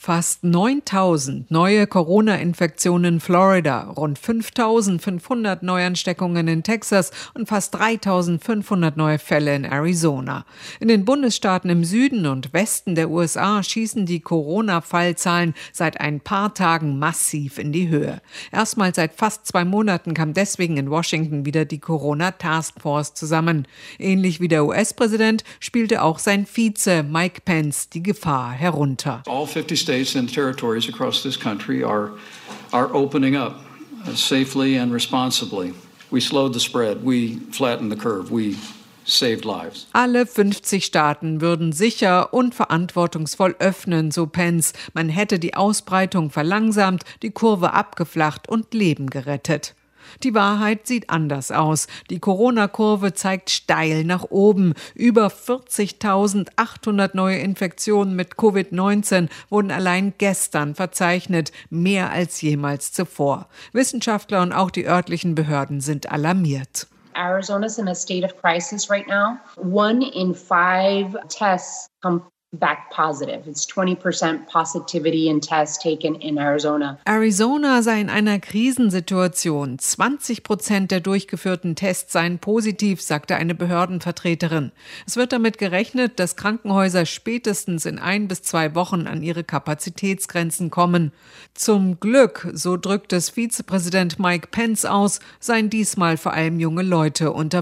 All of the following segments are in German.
Fast 9.000 neue Corona-Infektionen in Florida, rund 5.500 Neuansteckungen in Texas und fast 3.500 neue Fälle in Arizona. In den Bundesstaaten im Süden und Westen der USA schießen die Corona-Fallzahlen seit ein paar Tagen massiv in die Höhe. Erstmals seit fast 2 Monaten kam deswegen in Washington wieder die Corona-Taskforce zusammen. Ähnlich wie der US-Präsident spielte auch sein Vize Mike Pence die Gefahr herunter. All 50 states and territories across this country are opening up safely and responsibly. We slowed the spread, we flattened the curve, we saved lives. Alle 50 Staaten würden sicher und verantwortungsvoll öffnen, so Pence. Man hätte die Ausbreitung verlangsamt, die Kurve abgeflacht und Leben gerettet. Die Wahrheit sieht anders aus. Die Corona-Kurve zeigt steil nach oben. Über 40.800 neue Infektionen mit Covid-19 wurden allein gestern verzeichnet, mehr als jemals zuvor. Wissenschaftler und auch die örtlichen Behörden sind alarmiert. Arizona's in a state of crisis right now. 1 in 5 tests come back positive. It's 20% positivity in tests taken in Arizona. Arizona sei in einer Krisensituation. 20% der durchgeführten Tests seien positiv, sagte eine Behördenvertreterin. Es wird damit gerechnet, dass Krankenhäuser spätestens in 1 bis 2 Wochen an ihre Kapazitätsgrenzen kommen. Zum Glück, so drückt es Vizepräsident Mike Pence aus, seien diesmal vor allem junge Leute unter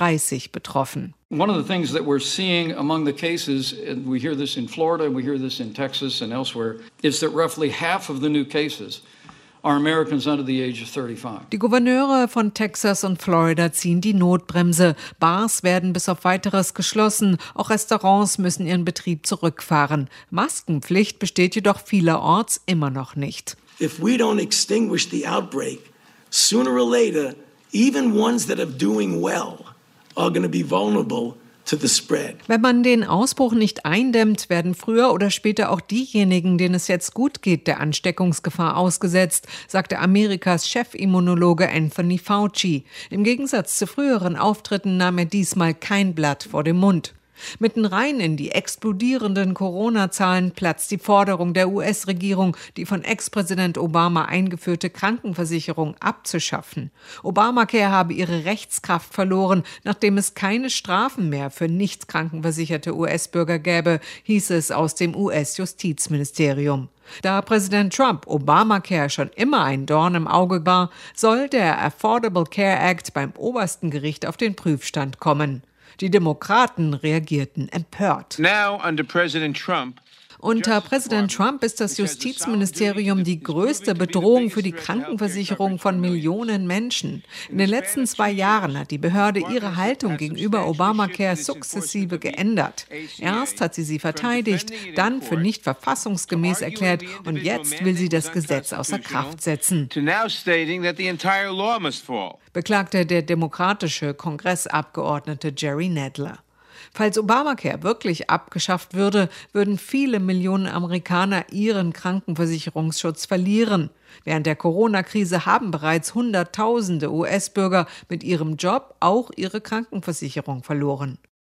35 betroffen. One of the things that we're seeing among the cases, and we hear this in Florida, we hear this in Texas and elsewhere, is that roughly half of the new cases are Americans under the age of 35. Die Gouverneure von Texas und Florida ziehen die Notbremse. Bars werden bis auf Weiteres geschlossen. Auch Restaurants müssen ihren Betrieb zurückfahren. Maskenpflicht besteht jedoch vielerorts immer noch nicht. If we don't extinguish the outbreak, sooner or later, even ones that are doing well are going to be vulnerable to the spread. Wenn man den Ausbruch nicht eindämmt, werden früher oder später auch diejenigen, denen es jetzt gut geht, der Ansteckungsgefahr ausgesetzt, sagte Amerikas Chefimmunologe Anthony Fauci. Im Gegensatz zu früheren Auftritten nahm er diesmal kein Blatt vor den Mund. Mitten rein in die explodierenden Corona-Zahlen platzt die Forderung der US-Regierung, die von Ex-Präsident Obama eingeführte Krankenversicherung abzuschaffen. Obamacare habe ihre Rechtskraft verloren, nachdem es keine Strafen mehr für nicht krankenversicherte US-Bürger gäbe, hieß es aus dem US-Justizministerium. Da Präsident Trump Obamacare schon immer ein Dorn im Auge war, soll der Affordable Care Act beim obersten Gericht auf den Prüfstand kommen. Die Demokraten reagierten empört. Now under President Trump. Unter Präsident Trump ist das Justizministerium die größte Bedrohung für die Krankenversicherung von Millionen Menschen. In den letzten 2 Jahren hat die Behörde ihre Haltung gegenüber Obamacare sukzessive geändert. Erst hat sie verteidigt, dann für nicht verfassungsgemäß erklärt und jetzt will sie das Gesetz außer Kraft setzen, beklagte der demokratische Kongressabgeordnete Jerry Nadler. Falls Obamacare wirklich abgeschafft würde, würden viele Millionen Amerikaner ihren Krankenversicherungsschutz verlieren. Während der Corona-Krise haben bereits Hunderttausende US-Bürger mit ihrem Job auch ihre Krankenversicherung verloren.